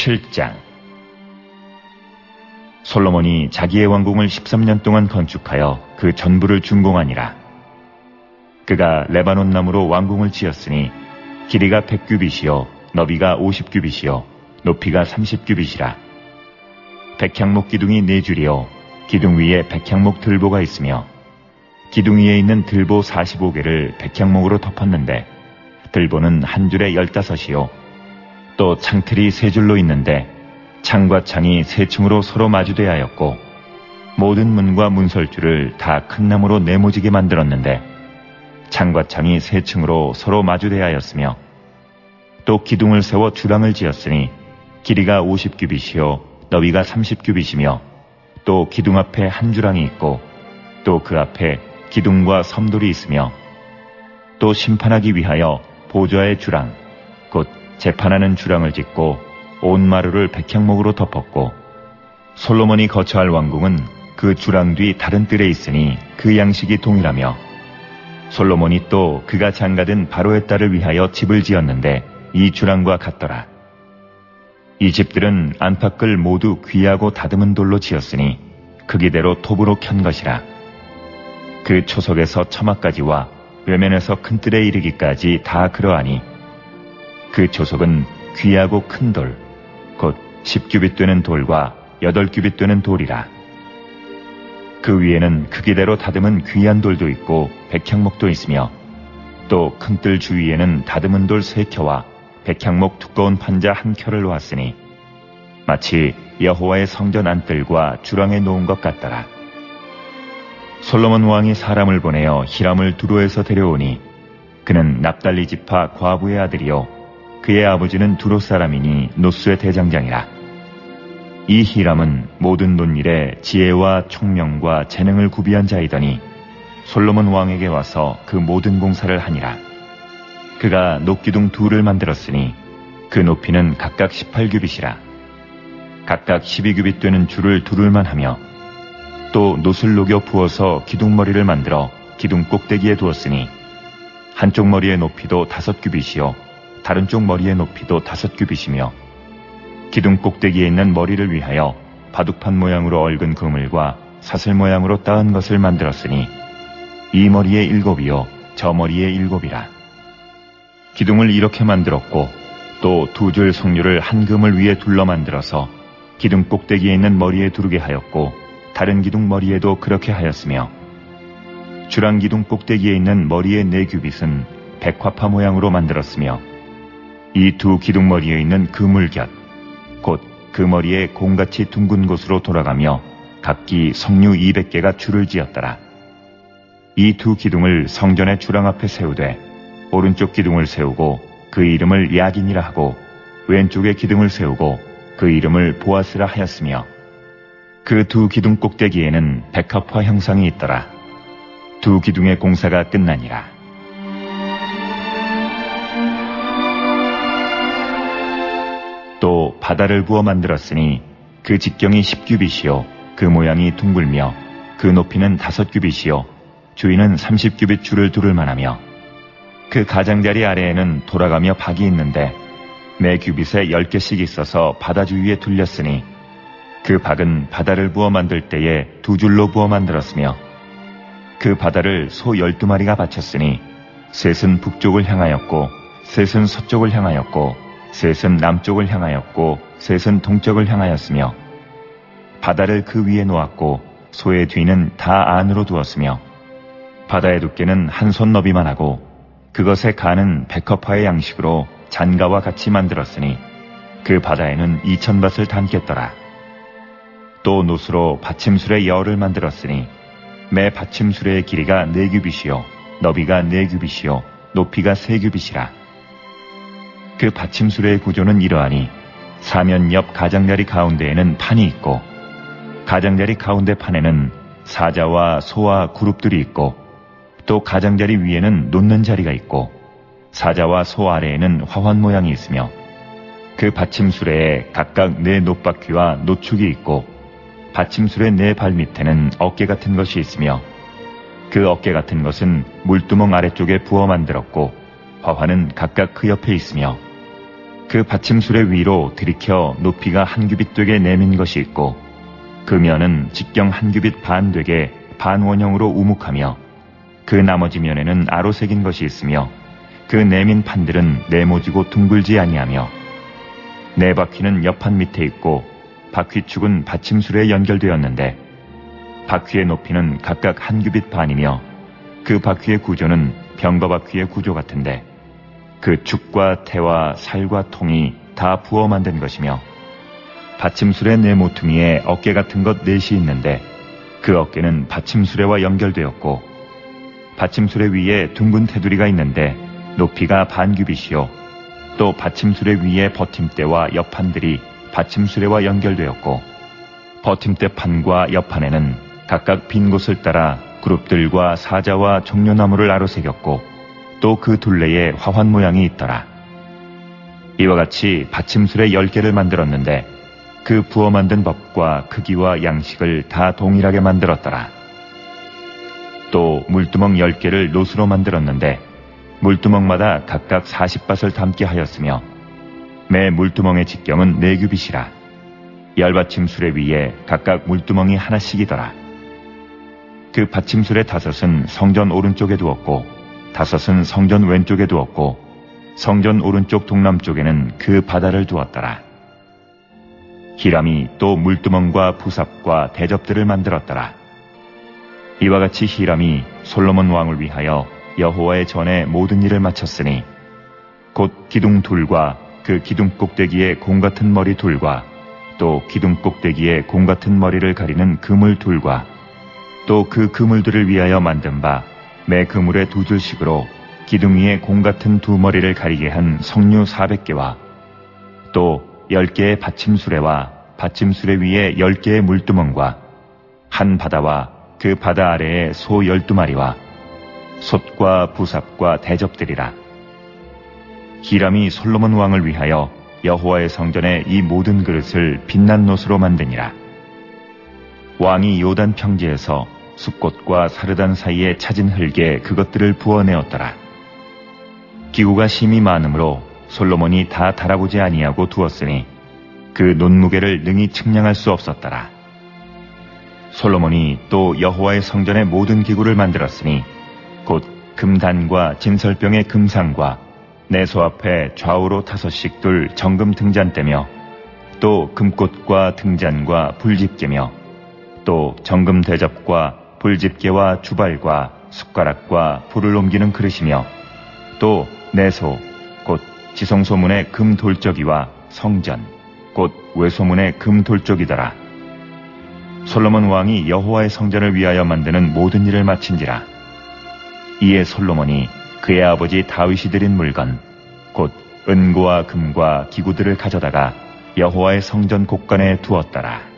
7장. 솔로몬이 자기의 왕궁을 13년 동안 건축하여 그 전부를 준공하니라. 그가 레바논 나무로 왕궁을 지었으니 길이가 100규빗이요 너비가 50규빗이요 높이가 30규빗이라. 백향목 기둥이 4줄이요 기둥 위에 백향목 들보가 있으며 기둥 위에 있는 들보 45개를 백향목으로 덮었는데 들보는 한 줄에 15이요 또 창틀이 3줄로 있는데 창과 창이 3층으로 서로 마주대 하였고 모든 문과 문설주를 다 큰 나무로 네모지게 만들었는데 창과 창이 3층으로 서로 마주대 하였으며 또 기둥을 세워 주랑을 지었으니 길이가 50규빗이요 너비가 30규빗이며 또 기둥 앞에 한 주랑이 있고 또 그 앞에 기둥과 섬돌이 있으며 또 심판하기 위하여 보좌의 주랑 곧 재판하는 주랑을 짓고 온 마루를 백향목으로 덮었고 솔로몬이 거처할 왕궁은 그 주랑 뒤 다른 뜰에 있으니 그 양식이 동일하며 솔로몬이 또 그가 장가든 바로의 딸을 위하여 집을 지었는데 이 주랑과 같더라. 이 집들은 안팎을 모두 귀하고 다듬은 돌로 지었으니 크기대로 톱으로 켠 것이라. 그 초석에서 처마까지와 외면에서 큰 뜰에 이르기까지 다 그러하니 그 초석은 귀하고 큰 돌, 곧 10규빗 되는 돌과 8규빗 되는 돌이라. 그 위에는 크기대로 다듬은 귀한 돌도 있고 백향목도 있으며 또 큰 뜰 주위에는 다듬은 돌 3켜와 백향목 두꺼운 판자 1켜를 놓았으니 마치 여호와의 성전 안뜰과 주랑에 놓은 것 같더라. 솔로몬 왕이 사람을 보내어 히람을 두로에서 데려오니 그는 납달리 지파 과부의 아들이요 그의 아버지는 두로 사람이니 노스의 대장장이라. 이 히람은 모든 논일에 지혜와 총명과 재능을 구비한 자이더니 솔로몬 왕에게 와서 그 모든 공사를 하니라. 그가 녹기둥 2를 만들었으니 그 높이는 각각 18규빗이라. 각각 12규빗 되는 줄을 두를만 하며 또 놋을 녹여 부어서 기둥머리를 만들어 기둥 꼭대기에 두었으니 한쪽 머리의 높이도 5규빗이요 다른 쪽 머리의 높이도 5규빗이며 기둥 꼭대기에 있는 머리를 위하여 바둑판 모양으로 얽은 그물과 사슬 모양으로 따은 것을 만들었으니 이 머리에 7이요 저 머리에 7이라. 기둥을 이렇게 만들었고 또 2줄 석류를 한 그물 위에 둘러 만들어서 기둥 꼭대기에 있는 머리에 두르게 하였고 다른 기둥 머리에도 그렇게 하였으며 주랑 기둥 꼭대기에 있는 머리의 4규빗은 백화파 모양으로 만들었으며 이 2 기둥 머리에 있는 그물 곁 곧 그 머리에 공같이 둥근 곳으로 돌아가며 각기 석류 200개가 줄을 지었더라. 이 2 기둥을 성전의 주랑 앞에 세우되 오른쪽 기둥을 세우고 그 이름을 야긴이라 하고 왼쪽에 기둥을 세우고 그 이름을 보아스라 하였으며 그 2 기둥 꼭대기에는 백합화 형상이 있더라. 2 기둥의 공사가 끝나니라. 또 바다를 부어 만들었으니 그 직경이 10규빗이요 그 모양이 둥글며 그 높이는 5규빗이요 주위는 30규빗 줄을 두를 만하며 그 가장자리 아래에는 돌아가며 박이 있는데 매 규빗에 10개씩 있어서 바다 주위에 둘렸으니 그 박은 바다를 부어 만들 때에 2줄로 부어 만들었으며 그 바다를 소 12마리가 바쳤으니 셋은 북쪽을 향하였고 셋은 서쪽을 향하였고 셋은 남쪽을 향하였고 셋은 동쪽을 향하였으며 바다를 그 위에 놓았고 소의 뒤는 다 안으로 두었으며 바다의 두께는 한 손 너비만 하고 그것의 간은 백합화의 양식으로 잔가와 같이 만들었으니 그 바다에는 2000밭을 담겠더라. 또 놋으로 받침술의 여를 만들었으니 매 받침술의 길이가 4규빗이요 너비가 4규빗이요 높이가 3규빗이라. 그 받침술의 구조는 이러하니 사면 옆 가장자리 가운데에는 판이 있고 가장자리 가운데 판에는 사자와 소와 그룹들이 있고 또 가장자리 위에는 놓는 자리가 있고 사자와 소 아래에는 화환 모양이 있으며 그 받침술에 각각 4 놋바퀴와 노축이 있고 받침술의 4 발밑에는 어깨 같은 것이 있으며 그 어깨 같은 것은 물두멍 아래쪽에 부어 만들었고 화환은 각각 그 옆에 있으며 그 받침술의 위로 들이켜 높이가 한 규빗 되게 내민 것이 있고 그 면은 직경 한 규빗 반 되게 반원형으로 우묵하며 그 나머지 면에는 아로 새긴 것이 있으며 그 내민 판들은 네모지고 둥글지 아니하며 네 바퀴는 옆판 밑에 있고 바퀴축은 받침술에 연결되었는데 바퀴의 높이는 각각 한 규빗 반이며 그 바퀴의 구조는 병거 바퀴의 구조 같은데 그 축과 태와 살과 통이 다 부어 만든 것이며 받침술의 네 모퉁이에 어깨 같은 것 넷이 있는데 그 어깨는 받침수레와 연결되었고 받침수레 위에 둥근 테두리가 있는데 높이가 반 규빗이요 또 받침수레 위에 버팀대와 옆판들이 받침수레와 연결되었고 버팀대 판과 옆판에는 각각 빈 곳을 따라 그룹들과 사자와 종려나무를 아로새겼고 또 그 둘레에 화환 모양이 있더라. 이와 같이 받침술의 10개를 만들었는데 그 부어 만든 법과 크기와 양식을 다 동일하게 만들었더라. 또 물두멍 10개를 노수로 만들었는데 물두멍마다 각각 40밭을 담게 하였으며 매 물두멍의 직경은 4규빗이라. 10받침술의 위에 각각 물두멍이 하나씩이더라. 그 받침술의 5은 성전 오른쪽에 두었고 5은 성전 왼쪽에 두었고 성전 오른쪽 동남쪽에는 그 바다를 두었더라. 히람이 또 물두멍과 부삽과 대접들을 만들었더라. 이와 같이 히람이 솔로몬 왕을 위하여 여호와의 전에 모든 일을 마쳤으니 곧 기둥 둘과 그 기둥 꼭대기에 공 같은 머리 둘과 또 기둥 꼭대기에 공 같은 머리를 가리는 그물 둘과 또 그 그물들을 위하여 만든 바 매 그물의 2줄씩으로 기둥 위에 공 같은 2머리를 가리게 한 석류 400개와 또 10개의 받침수레와 받침수레 위에 10개의 물두멍과 한 바다와 그 바다 아래에 소 12마리와 솥과 부삽과 대접들이라. 히람이 솔로몬 왕을 위하여 여호와의 성전에 이 모든 그릇을 빛난 노수로 만드니라. 왕이 요단 평지에서 숲꽃과 사르단 사이에 찾은 흙에 그것들을 부어내었더라. 기구가 심히 많으므로 솔로몬이 다 달아보지 아니하고 두었으니 그 논무게를 능히 측량할 수 없었더라. 솔로몬이 또 여호와의 성전의 모든 기구를 만들었으니 곧 금단과 진설병의 금상과 내소 앞에 좌우로 5씩 둘 정금 등잔대며 또 금꽃과 등잔과 불집게며 또 정금 대접과 불집게와 주발과 숟가락과 불을 옮기는 그릇이며 또 내소 곧 지성소문의 금 돌적이와 성전 곧 외소문의 금 돌적이더라. 솔로몬 왕이 여호와의 성전을 위하여 만드는 모든 일을 마친지라. 이에 솔로몬이 그의 아버지 다윗이 드린 물건 곧 은고와 금과 기구들을 가져다가 여호와의 성전 곳간에 두었더라.